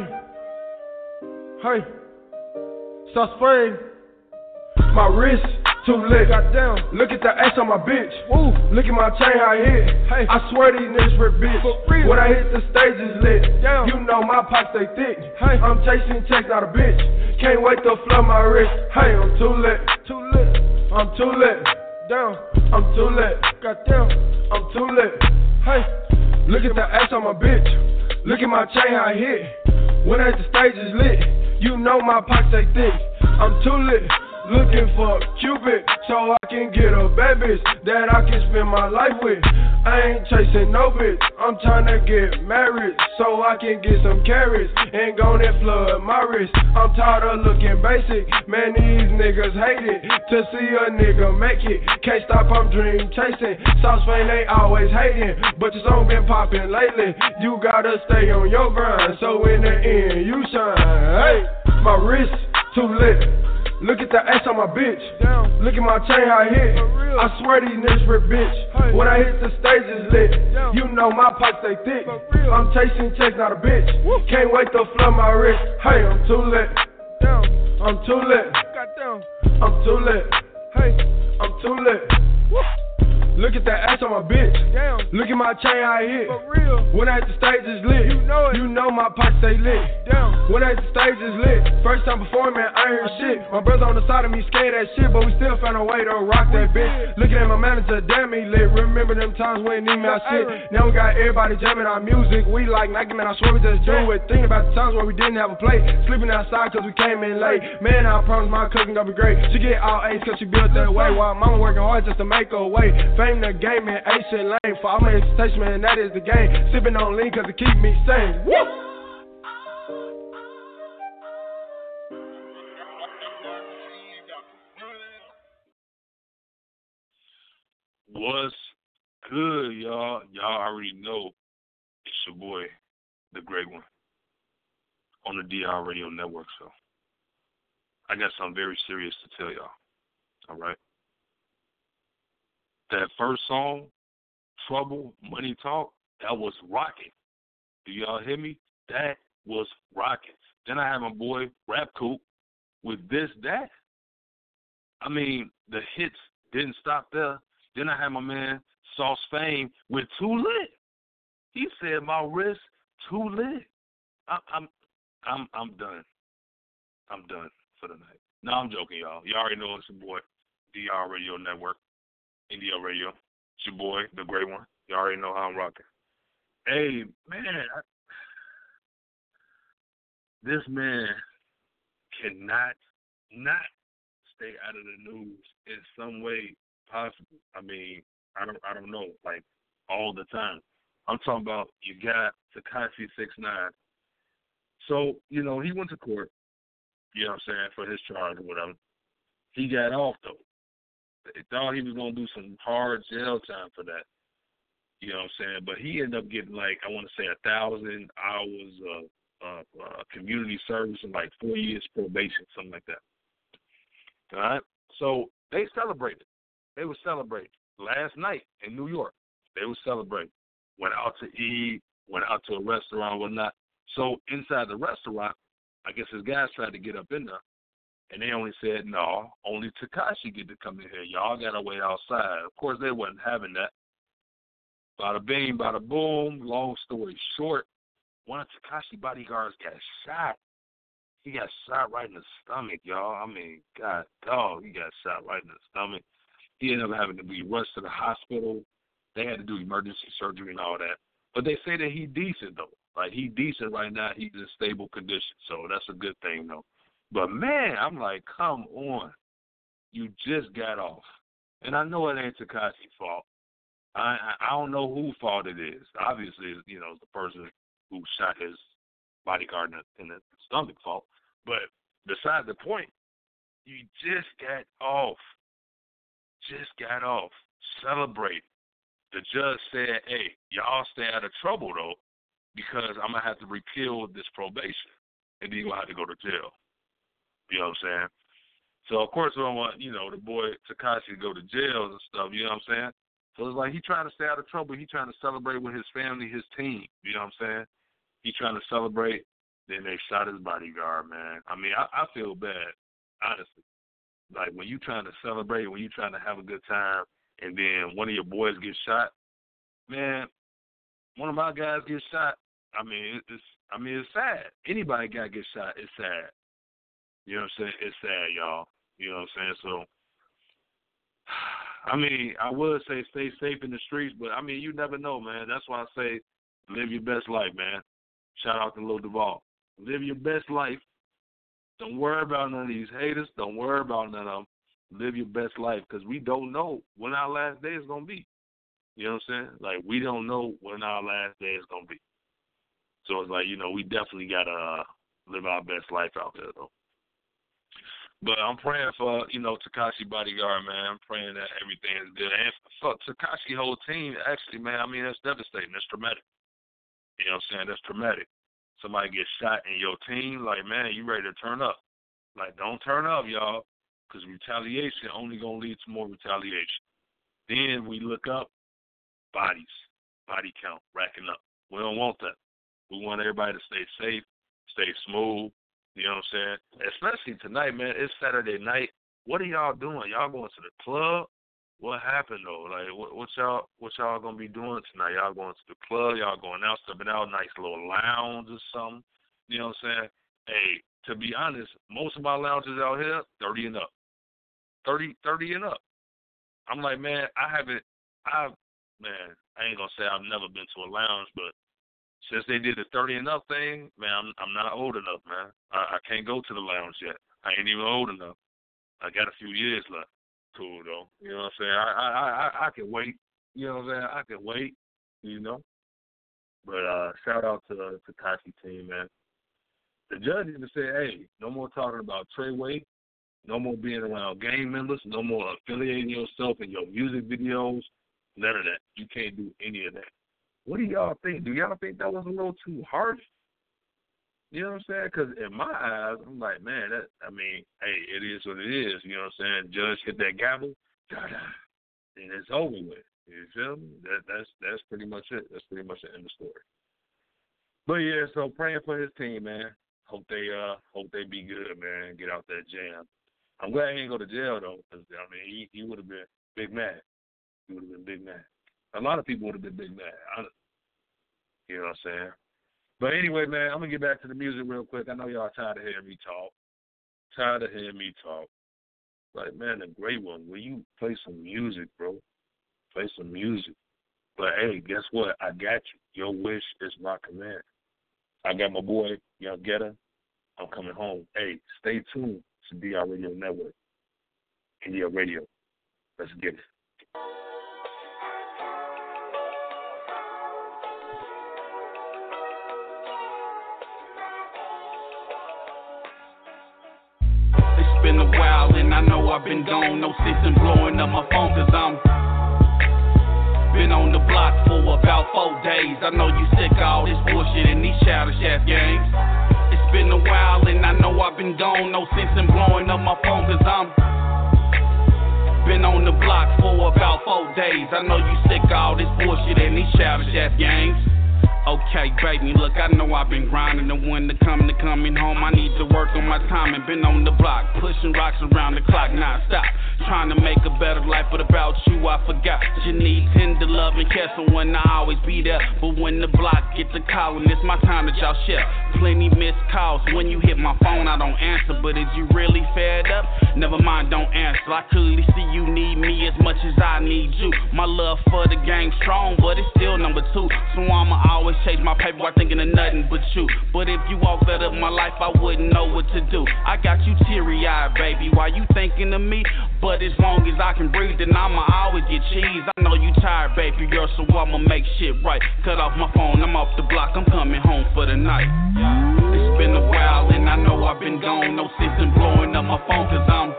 hey, start spraying. My wrist too lit. Goddamn, look at the ass on my bitch. Woo, look at my chain how it hit. Hey, I swear these niggas for bitch. When I hit the stage is lit. Damn, you know my pockets they thick. Hey, I'm chasing checks, not a bitch. Can't wait to flood my wrist. Hey, I'm too lit, too lit. I'm too lit. Damn, I'm too lit. Goddamn, I'm too lit. Hey, look at the ass on my bitch. Look at my chain how it hit. When at the stage is lit, you know my pockets they thick. I'm too lit. Looking for Cupid, so I can get a bad bitch that I can spend my life with. I ain't chasing no bitch, I'm tryna get married, so I can get some carrots and go and flood my wrist. I'm tired of looking basic, man, these niggas hate it. To see a nigga make it, can't stop, I'm dream chasing. South Spain, they always hating, but your song been popping lately. You gotta stay on your grind, so in the end, you shine. Hey, my wrist too lit. Look at the ass on my bitch. Damn. Look at my chain how it hit. I swear these niggas for bitch. Hey. When I hit the stage is lit. Damn. You know my pockets they thick. I'm chasing checks, not a bitch. Woo. Can't wait to flood my wrist. Hey, I'm too lit. Damn. I'm too lit. Goddamn. I'm too lit. Hey, I'm too lit. Woo. Look at that ass on my bitch. Damn. Look at my chain how it hit. For real. When I hit the stage is lit. You know it. You know my pockets stay lit. Damn. When I hit the stage is lit. First time performing, man, I heard shit. My brother on the side of me scared that shit, but we still found a way to rock that bitch. Looking at my manager, damn he lit. Remember them times when he email shit. Now we got everybody jamming our music. We like Nike, man, I swear we just do it. Thinking about the times where we didn't have a play. Sleeping outside cause we came in late. Man, I promise my cooking gonna be great. She get all A's cause she built that way. While mama working hard just to make her way. Fame the game and A shit lame. For all my expectations, man, that is the game. Sipping on lean cause it keep me sane. Woo! What's good, y'all? Y'all already know it's your boy, the Great One, on the D R Radio Network. So I got something very serious to tell y'all. All right. That first song, Trouble, Money Talk, that was rocking. Do y'all hear me? That was rocking. Then I had my boy Rap Coop with This That. I mean, the hits didn't stop there. Then I had my man Sauce Fame with Too Lit. He said my wrist too lit. I, I'm, I'm, I'm done. I'm done for the night. No, I'm joking, y'all. You already know it's your boy, D R Radio Network, Indio Radio. It's your boy, the great one. You already know how I'm rocking. Hey, man, I, this man cannot not stay out of the news in some way possible. I mean, I don't, I don't know, like all the time. I'm talking about you got Tekashi six nine. So, you know, he went to court, you know what I'm saying, for his charge or whatever. He got off, though. They thought he was going to do some hard jail time for that, you know what I'm saying. But he ended up getting, like, I want to say a thousand hours of uh, uh, community service and, like, four years probation, something like that. All right? So they celebrated. They were celebrating last night in New York. They were celebrating. Went out to eat, went out to a restaurant, whatnot. So inside the restaurant, I guess his guys tried to get up in there, and they only said, no, only Tekashi get to come in here. Y'all got to wait outside. Of course, they wasn't having that. Bada bing, bada boom, long story short, one of Tekashi bodyguards got shot. He got shot right in the stomach, y'all. I mean, God, dog, he got shot right in the stomach. He ended up having to be rushed to the hospital. They had to do emergency surgery and all that. But they say that he decent, though. Like, he decent right now. He's in stable condition. So that's a good thing, though. But, man, I'm like, come on. You just got off. And I know it ain't Tekashi's fault. I, I I don't know whose fault it is. Obviously, you know, the person who shot his bodyguard in the, in the stomach fault. But beside the point, you just got off. Just got off. Celebrate. The judge said, hey, y'all stay out of trouble, though, because I'm going to have to repeal this probation, and then you're going to have to go to jail. You know what I'm saying? So, of course, we don't want, you know, the boy Tekashi to go to jail and stuff, you know what I'm saying? So it's like he trying to stay out of trouble. He trying to celebrate with his family, his team, you know what I'm saying? He trying to celebrate. Then they shot his bodyguard, man. I mean, I, I feel bad, honestly. Like, when you trying to celebrate, when you trying to have a good time, and then one of your boys gets shot, man, one of my guys gets shot. I mean, it's I mean, it's sad. Anybody got to get shot, it's sad. You know what I'm saying? It's sad, y'all. You know what I'm saying? So, I mean, I would say stay safe in the streets, but, I mean, you never know, man. That's why I say live your best life, man. Shout out to Lil Duval. Live your best life. Don't worry about none of these haters. Don't worry about none of them. Live your best life, because we don't know when our last day is going to be. You know what I'm saying? Like, we don't know when our last day is going to be. So it's like, you know, we definitely got to uh, live our best life out there, though. But I'm praying for, you know, Tekashi bodyguard, man. I'm praying that everything is good. And for Tekashi whole team, actually, man, I mean, that's devastating. That's traumatic. You know what I'm saying? That's traumatic. Somebody gets shot in your team, like, man, you ready to turn up. Like, don't turn up, y'all. Because retaliation only going to lead to more retaliation. Then we look up bodies, body count, racking up. We don't want that. We want everybody to stay safe, stay smooth, you know what I'm saying? Especially tonight, man. It's Saturday night. What are y'all doing? Y'all going to the club? What happened, though? Like, what, what y'all what y'all going to be doing tonight? Y'all going to the club? Y'all going out, stepping out, nice little lounge or something? You know what I'm saying? Hey, to be honest, most of my lounges out here, thirty and up. thirty, thirty and up. I'm like, man, I haven't, I, man, I ain't going to say I've never been to a lounge, but since they did the thirty and up thing, man, I'm, I'm not old enough, man. I, I can't go to the lounge yet. I ain't even old enough. I got a few years left. Cool, though. You know what I'm saying? I, I, I, I can wait. You know what I'm saying? I can wait, you know. But uh, shout out to the Tekashi team, man. The judge even said, hey, no more talking about Treyway. No more being around gang members. No more affiliating yourself in your music videos. None of that. You can't do any of that. What do y'all think? Do y'all think that was a little too harsh? You know what I'm saying? Because in my eyes, I'm like, man, that, I mean, hey, it is what it is. You know what I'm saying? Judge hit that gavel, and it's over with. You feel me? That, that's that's pretty much it. That's pretty much the end of the story. But, yeah, so praying for his team, man. hope they uh hope they be good, man. Get out that jam. I'm glad he didn't go to jail though, because I mean he he would have been big mad. He would have been big mad. A lot of people would have been big mad. I, you know what I'm saying? But anyway, man, I'm gonna get back to the music real quick. I know y'all tired of hearing me talk. Tired of hearing me talk. Like, man, the great one. Will you play some music, bro? Play some music. But hey, guess what? I got you. Your wish is my command. I got my boy, Young Getta. I'm coming home. Hey, stay tuned to D R Radio Network. India Radio. Let's get it. It's been a while and I know I've been gone. No sense in blowing up my phone cause I'm been on the block for about four days. I know you sick of all this bullshit and these childish ass games. It's been a while and I know I've been gone. No sense in blowing up my phone cause I'm been on the block for about four days. I know you sick of all this bullshit and these childish ass games. Okay, baby, look, I know I've been grinding. The one to come to coming home. I need to work on my time and been on the block, pushing rocks around the clock, non-stop. Trying to make a better life, but about you, I forgot. You need tender love and care, so when I always be there. But when the block get to calling, it's my time that y'all share. Plenty missed calls. When you hit my phone, I don't answer. But is you really fed up? Never mind, don't answer. I clearly see you need me as much as I need you. My love for the game strong, but it's still number two. So I'ma always chase my paper while thinking of nothing but you. But if you walk that up my life, I wouldn't know what to do. I got you teary-eyed, baby, while you thinking of me. But as long as I can breathe, then I'ma always get cheese. I know you tired, baby girl, so I'ma make shit right. Cut off my phone, I'm off the block, I'm coming home for the night. It's been a while and I know I've been gone. No sense in blowing up my phone cause I'm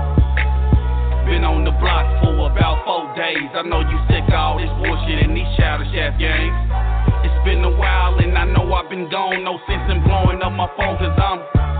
been on the block for about four days. I know you sick of all this bullshit and these childish ass games. It's been a while and I know I've been gone. No sense in blowing up my phone cause I'm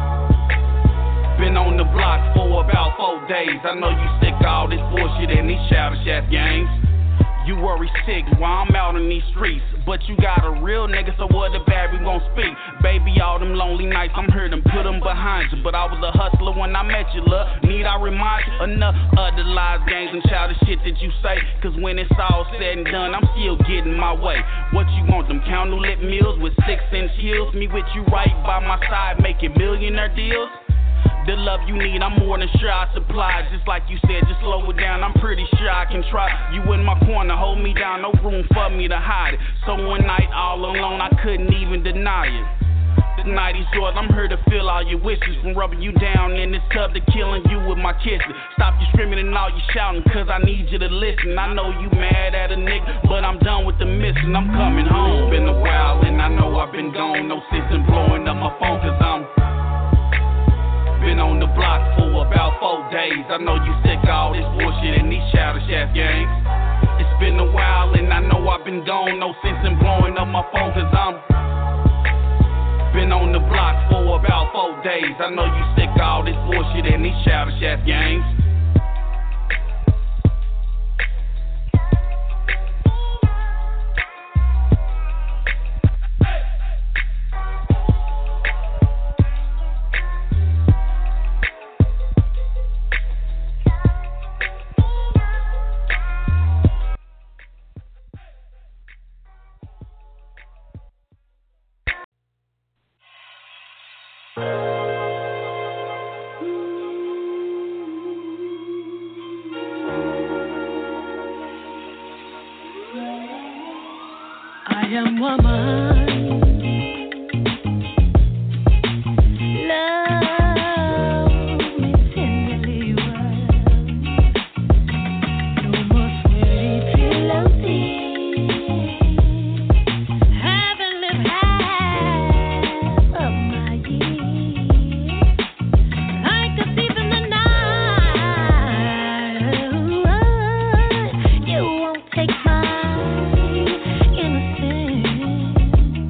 been on the block for about four days. I know you sick of all this bullshit and these childish ass games. You worry sick while I'm out in these streets. But you got a real nigga, so what the bad we gon' speak? Baby, all them lonely nights, I'm here to put them behind you. But I was a hustler when I met you, love. Need I remind you? Enough other lies, games, and childish shit that you say. Cause when it's all said and done, I'm still getting my way. What you want, them candlelit meals with six inch heels? Me with you right by my side, making millionaire deals? The love you need, I'm more than sure I supply. Just like you said, just slow it down, I'm pretty sure I can try. You in my corner, hold me down, no room for me to hide it. So one night all alone, I couldn't even deny it. The night is yours, I'm here to fill all your wishes. From rubbing you down in this tub to killing you with my kisses. Stop you screaming and all you shouting, cause I need you to listen. I know you mad at a nigga, but I'm done with the missing. I'm coming home. Been a while and I know I've been gone. No sense in blowing up my phone cause I'm been on the block for about four days. I know you sick of all this bullshit and these childish ass games. It's been a while and I know I've been gone. No sense in blowing up my phone cause I'm been on the block for about four days. I know you sick of all this bullshit and these childish ass games. I am woman. Take my innocence.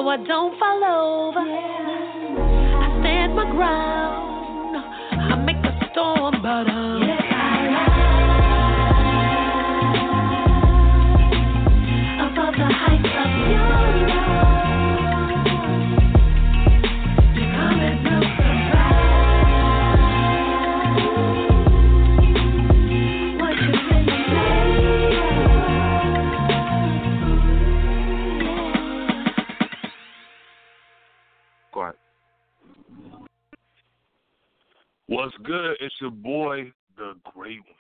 so I don't fall over. I stand my ground. I make the storm bottom. Yeah. Above the heights of your love, you come as no surprise. What you really made of. Quiet. What's good? It's your boy, the Great One.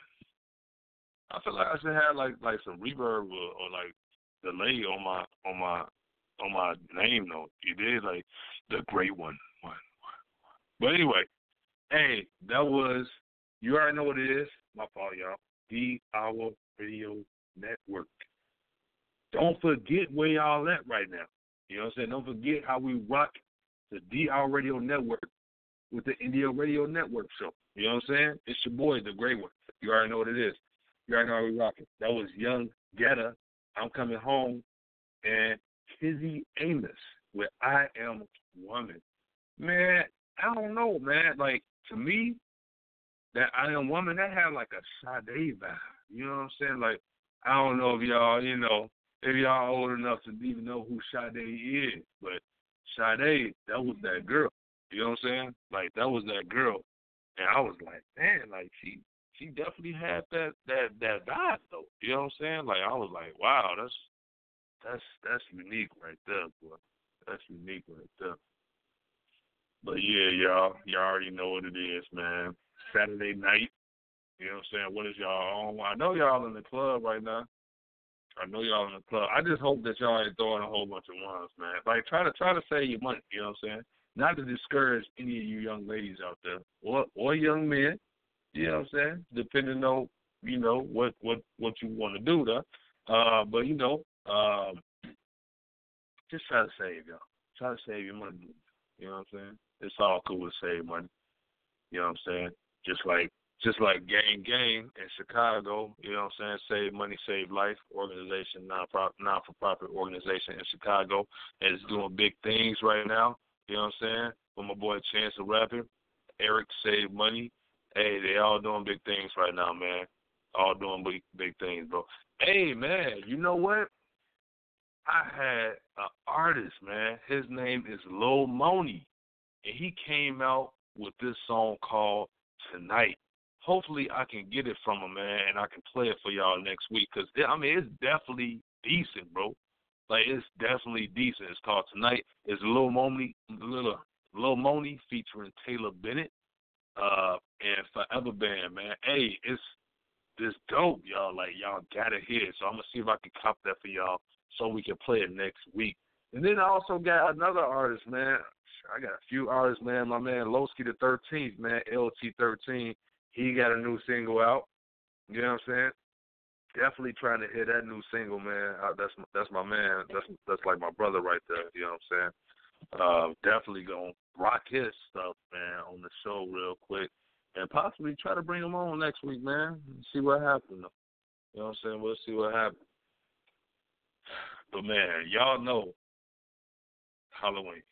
I feel like I should have like like some reverb or, or like delay on my on my on my name though. You did like the Great One. One, one, one. But anyway, hey, that was, you already know what it is. My fault, y'all. D Hour Radio Network. Don't forget where y'all at right now. You know what I'm saying? Don't forget how we rock the D Hour Radio Network with the India Radio Network show. You know what I'm saying? It's your boy, the Great One. You already know what it is. You already know how we rocking. That was Young Getta, I'm Coming Home, and Kizzy Amos with I Am Woman. Man, I don't know, man. Like, to me, that I Am Woman, that had like a Sade vibe. You know what I'm saying? Like, I don't know if y'all, you know, if y'all old enough to even know who Sade is, but Sade, that was that girl. You know what I'm saying? Like, that was that girl. And I was like, man, like, she she definitely had that that that vibe though. You know what I'm saying? Like, I was like, wow, that's that's that's unique right there, boy. That's unique right there. But yeah, y'all, y'all already know what it is, man. Saturday night. You know what I'm saying? What is y'all on? I know y'all in the club right now. I know y'all in the club. I just hope that y'all ain't throwing a whole bunch of ones, man. Like, try to try to save your money. You know what I'm saying? Not to discourage any of you young ladies out there, or or young men. You know what I'm saying? Depending on, you know, what what what you want to do, though. Uh, but you know, um, just try to save y'all. Try to save your money. You know what I'm saying? It's all cool to save money. You know what I'm saying? Just like just like Gang Gang in Chicago. You know what I'm saying? Save Money, Save Life organization, non non for profit organization in Chicago, and it's doing big things right now. You know what I'm saying? With my boy Chance the Rapper, Eric Save Money. Hey, they all doing big things right now, man. All doing big, big things, bro. Hey, man, you know what? I had an artist, man. His name is Lil Moni, and he came out with this song called Tonight. Hopefully I can get it from him, man, and I can play it for y'all next week because, I mean, it's definitely decent, bro. Like, it's definitely decent. It's called Tonight. It's Lil Moni, Lil, Lil Moni featuring Taylor Bennett uh, and Forever Band, man. Hey, it's this dope, y'all. Like, y'all got to hear it. So I'm going to see if I can cop that for y'all so we can play it next week. And then I also got another artist, man. I got a few artists, man. My man Lowski the thirteenth, man, L T thirteen. He got a new single out. You know what I'm saying? Definitely trying to hear that new single, man. Uh, that's that's my man. That's that's like my brother right there. You know what I'm saying? Uh, definitely gonna rock his stuff, man, on the show real quick, and possibly try to bring him on next week, man. See what happens. You know what I'm saying? We'll see what happens. But man, y'all know Halloween.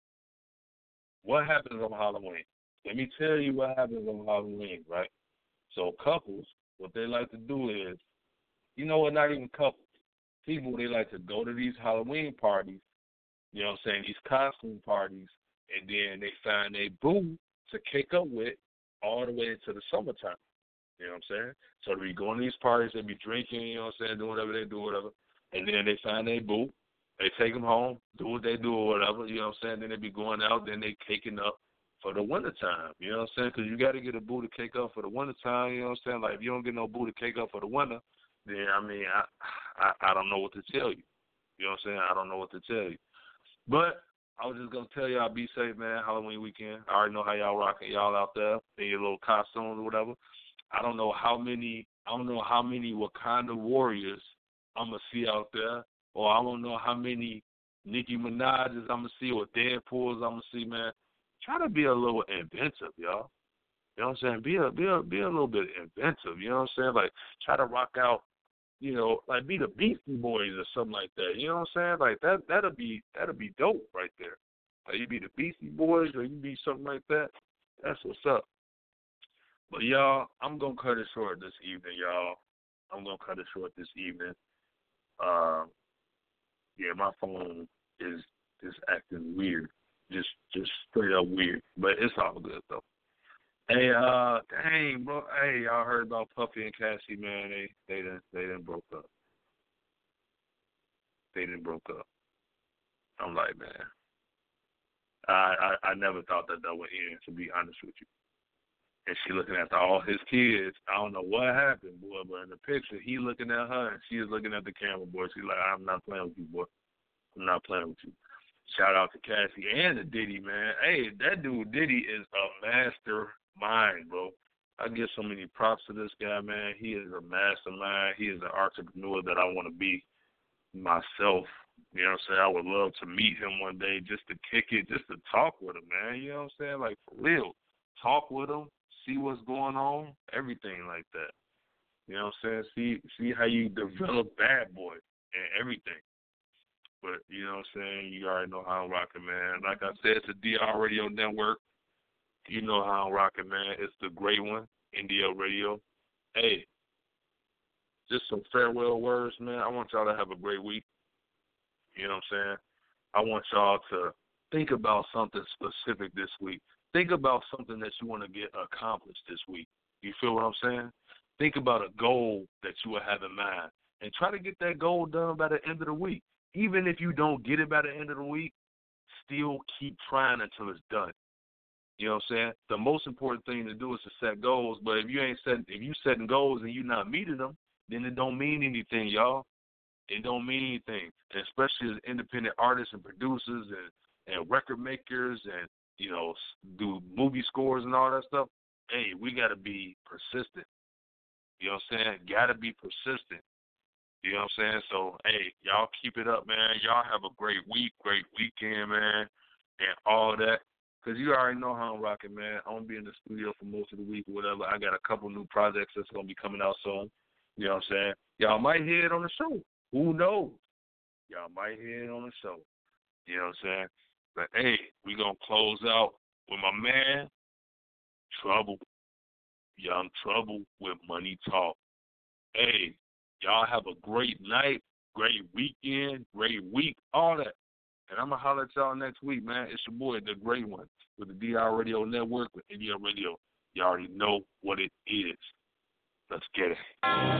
What happens on Halloween? Let me tell you what happens on Halloween, right? So couples, what they like to do is, you know what, not even couples. People, they like to go to these Halloween parties, you know what I'm saying, these costume parties, and then they find a boo to kick up with all the way into the summertime. You know what I'm saying? So they be going to these parties, they be drinking, you know what I'm saying, doing whatever they do, whatever, and then they find a boo. They take them home, do what they do or whatever, you know what I'm saying, then they be going out, then they caking up for the wintertime, you know what I'm saying, because you got to get a boo to cake up for the wintertime, you know what I'm saying, like if you don't get no boo to cake up for the winter, then, I mean, I, I I don't know what to tell you. You know what I'm saying? I don't know what to tell you. But I was just going to tell y'all, be safe, man, Halloween weekend. I already know how y'all rocking, y'all out there in your little costumes or whatever. I don't know how many, I don't know how many Wakanda warriors I'm going to see out there, or I don't know how many Nicki Minaj's I'm going to see, or Deadpool's I'm going to see, man. Try to be a little inventive, y'all. You know what I'm saying? Be a, be a, be a little bit inventive, you know what I'm saying? Like, try to rock out you know, like be the Beastie Boys or something like that. You know what I'm saying? Like that that'll be that'll be dope right there. Like you be the Beastie Boys or you be something like that. That's what's up. But y'all, I'm gonna cut it short this evening, y'all. I'm gonna cut it short this evening. Um, yeah, my phone is is acting weird, just just straight up weird. But it's all good though. Hey, uh, dang, bro. Hey, y'all heard about Puffy and Cassie, man? They they didn't they didn't broke up. They didn't broke up. I'm like, man, I I, I never thought that that would end. To be honest with you. And she looking after all his kids. I don't know what happened, boy, but in the picture, he looking at her, and she is looking at the camera, boy. She's like, I'm not playing with you, boy. I'm not playing with you. Shout out to Cassie and to Diddy, man. Hey, that dude Diddy is a mastermind, bro. I give so many props to this guy, man. He is a mastermind. He is an entrepreneur that I want to be myself. You know what I'm saying? I would love to meet him one day just to kick it, just to talk with him, man. You know what I'm saying? Like, for real. Talk with him. See what's going on, everything like that. You know what I'm saying? See see how you develop Bad Boy and everything. But, you know what I'm saying? You already know how I'm rocking, man. Like I said, it's the D R Radio Network. You know how I'm rocking, man. It's the great one, India Radio. Hey, just some farewell words, man. I want y'all to have a great week. You know what I'm saying? I want y'all to think about something specific this week. Think about something that you want to get accomplished this week. You feel what I'm saying? Think about a goal that you will have in mind and try to get that goal done by the end of the week. Even if you don't get it by the end of the week, still keep trying until it's done. You know what I'm saying? The most important thing to do is to set goals, but if you ain't setting, if you setting goals and you're not meeting them, then it don't mean anything, y'all. It don't mean anything, and especially as independent artists and producers and, and record makers and, you know, do movie scores and all that stuff. Hey, we got to be persistent. You know what I'm saying? Got to be persistent. You know what I'm saying? So, hey, y'all keep it up, man. Y'all have a great week, great weekend, man, and all that. Because you already know how I'm rocking, man. I'm going to be in the studio for most of the week or whatever. I got a couple new projects that's going to be coming out soon. You know what I'm saying? Y'all might hear it on the show. Who knows? Y'all might hear it on the show. You know what I'm saying? But, hey, we going to close out with my man, Trouble. Young Trouble with Money Talk. Hey, y'all have a great night, great weekend, great week, all that. And I'm going to holler at y'all next week, man. It's your boy, The Great One, with the D R Radio Network, with India Radio. You already know what it is. Let's get it.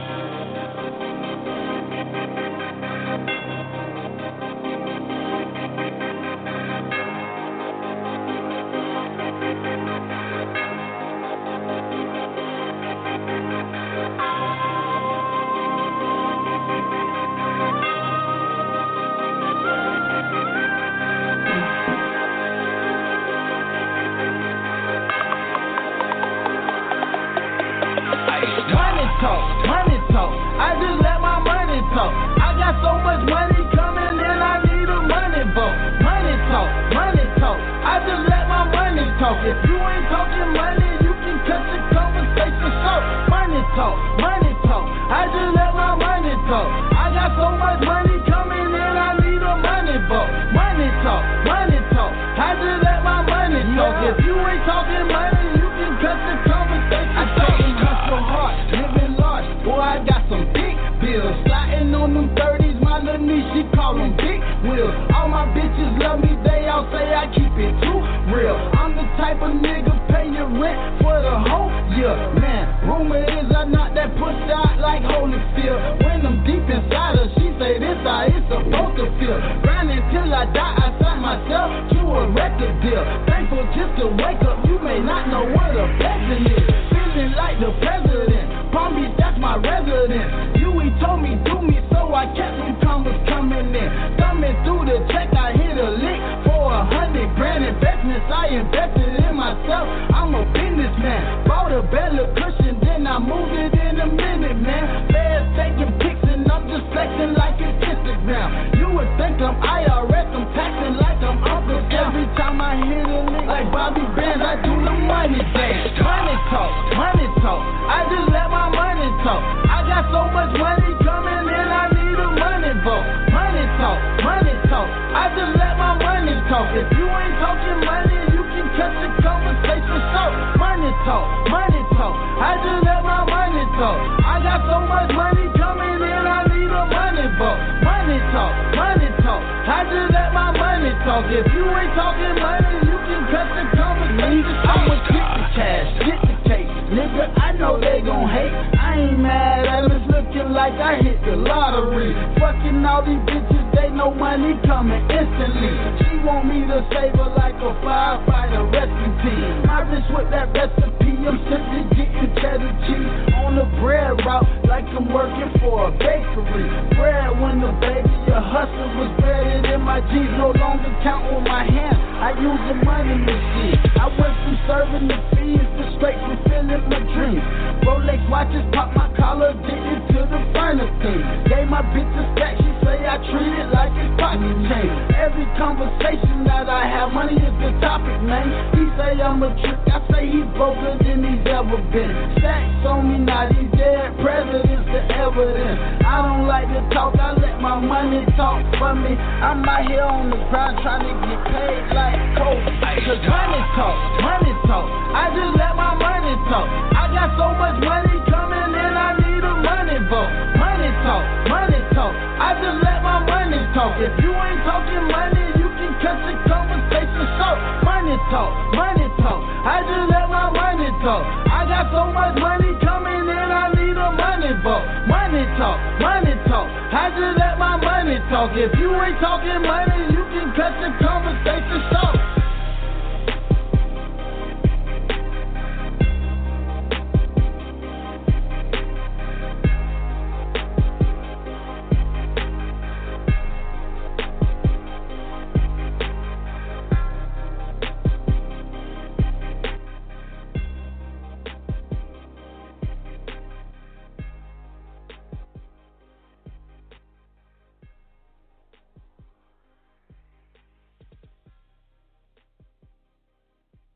Talk, money talk. I just let my money talk. I got so much money coming in, I need a money vote. Money talk, money talk. I just let my money talk. If you ain't talking money, you can cut the conversation short. Money talk, money talk. I just let my money talk. I got so much money coming in, I need a money vote. Money talk, money talk. I just let my money talk. If you ain't talking money, you can cut the conversation short. I talk and hustle hard, living large. Boy, I got some big bills. Sliding on them thirties, my little niece, she call them big wheels. All my bitches love me, they all say I keep it too real. I'm the type of nigga pay your rent for the whole year. Man, rumor is I knock that push out like Holyfield. When I'm deep inside her, she say this how it's supposed to feel. Grinding till I die, I sign myself to a record deal. Thankful just to wake up, you may not know what a blessing is. Feeling like the president. Palm Beach, that's my residence. Huey told me do me, so I kept some commas coming in. Thumbing through the check, I hit a lick for a hundred grand investments. I invested in myself. I'm a businessman. Bought a better cushion, then I moved it in a minute, man. Feds taking pics and I'm just flexing like it's Instagram. You would think I'm I R S, I'm taxing like I'm Uncle Sam. Every time I hit a lick like Bobby Bands, I do the money dance. Money talk, money talk. I just let my money talk. I got so much money coming talk, money talk. I just let my money talk. I got so much money coming in, I need a money vault. Money talk, money talk. I just let my money talk. If you ain't talking money, you can cut the conversation. I'ma get the cash, get the cake. Nigga, I know they gon' hate. I ain't mad at them, it's looking like I hit the lottery. Fucking all these bitches, they know money coming instantly. She want me to save her like a firefighter rescue team. My bitch with that recipe, I'm simply getting cheddar cheese on the bread route like I'm working for a bakery. Bread when the baby, the hustle was buried in my jeans. No longer count on my hand, I use the money machine. I went from serving the fees to straight fulfilling my dreams. Rolex watches, pop my collar, addicted to the furnace thing. Gave my bitch a stack, she say I treat it like it's pocket change. Every conversation that I have, money is the topic, man. He say I'm a trick, I say he's broker than he's ever been. Stacks on me, now these dead presidents, the evidence. I don't like to talk, I let my money talk for me. I'm out here on the grind trying to get paid like Kobe. Cause money talk, money talk. I just let my money talk. I got so much money coming in, I need a money vote. Money talk, money talk. I just let my money talk. If you ain't talking money, you can cut the conversation short. Money talk, money talk. I just let my money talk. I got so much money coming in, I need a money vote. Money talk, money talk. I just let my money talk. If you ain't talking money, you can cut the conversation